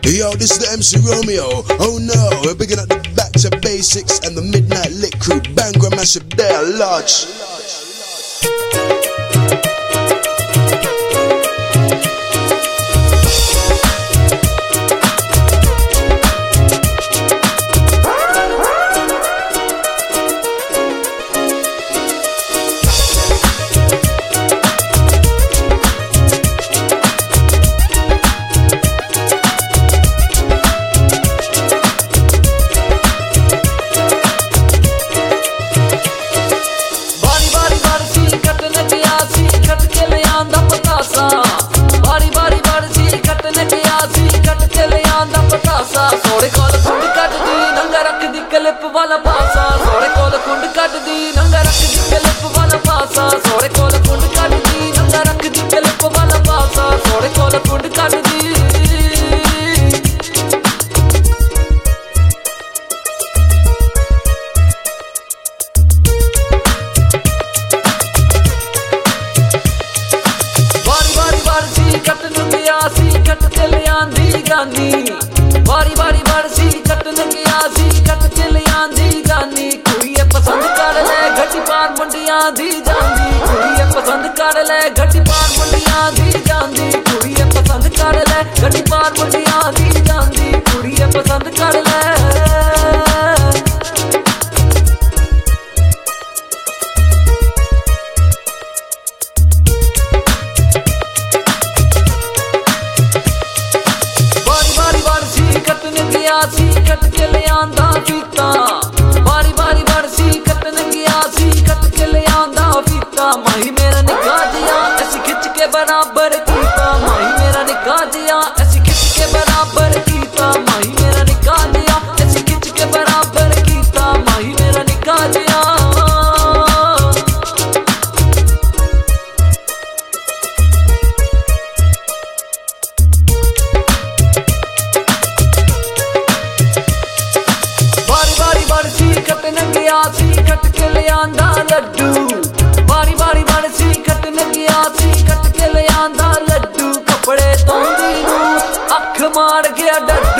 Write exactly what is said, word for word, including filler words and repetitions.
Yo, this is the M C Romeo. Oh no, we're picking up the Back to Basics and the Midnight Lit crew. Bangor Massive, they are large. सोड़े कोल कुंड कट दी नंगा रख दी clip वाला पासा सोड़े कोल कुंड कट दी नंगा रख दी क्लिप वाला पासा सोड़े कोल कुंड कट दी नंगा रख दी क्लिप वाला पासा सोड़े कोल कुंड कट दी बारी बारी बारी सी कटन गया सी कट के ले आंदी जानी बारी बारी बरसी कटन गया सी कट के ले आंदी जानी कुड़िए पसंद कर ले घटी पार मुंडियां दी जांदी कुड़िए पसंद कर ले घटी पार मुंडियां दी जांदी कुड़िए पसंद कर ले घटी पार मुंडियां दी जांदी कुड़िए पसंद कर ले सी कट के ले आंदा फीता बारी बारी बरसी कटन गया सी कट के ले आंदा फीता माही मेरा निकाह जिया ऐसी खिंच के बराबर कीता माही मेरा निकाह जिया ऐसी खिंच के बराबर कीता माही मेरा निकाह जिया ऐसी खिंच के बराबर कीता माही मेरा निकाह जिया कटन गया सी कट के ले आंदा लड्डू बारी बारी बरसी कटन गया सी कट के ले आंदा लड्डू कपड़े धोंदी नू अख मार गया डड्डू